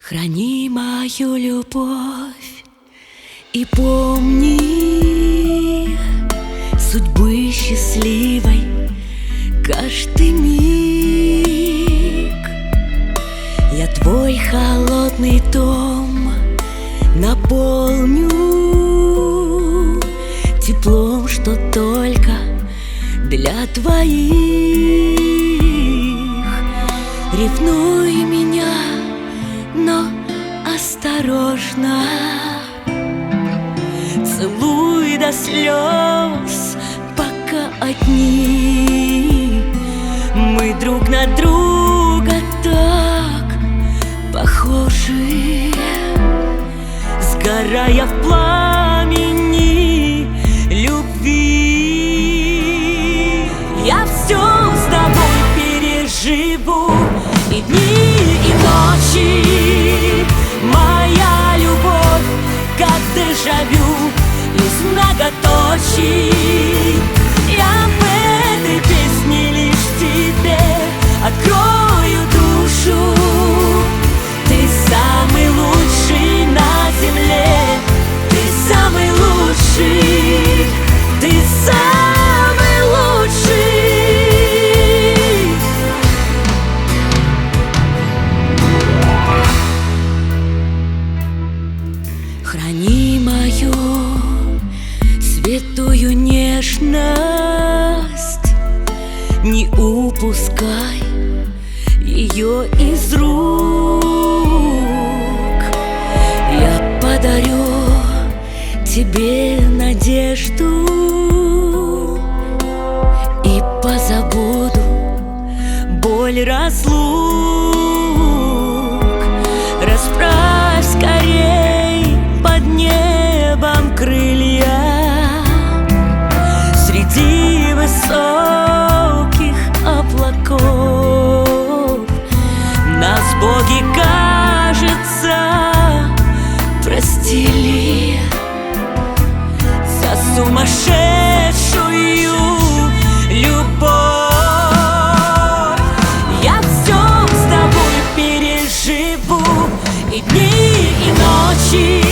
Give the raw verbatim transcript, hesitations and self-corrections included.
Храни мою любовь и помни судьбы счастливой каждый миг. Я твой холодный дом наполню теплом, что только для твоих. Ревнуй меня, но осторожно, целуй до слез, пока одни. Мы друг на друга так похожи, сгорая в пламени любви. Я все с тобой переживу, и дни, и ночи. Моя любовь, как дежавю из многоточий. Я в этой песне лишь тебе открою душу. Ты самый лучший на земле, ты самый лучший, ты самый лучший. Храни мою святую нежность, не упускай ее из рук. Я подарю тебе надежду и позабуду боль разлук. Расправь скорей под небом крылья, среди высоких облаков. Нас боги, кажется, простили за сумасшедшую любовь. Я все с тобой переживу, и дни, и ночи.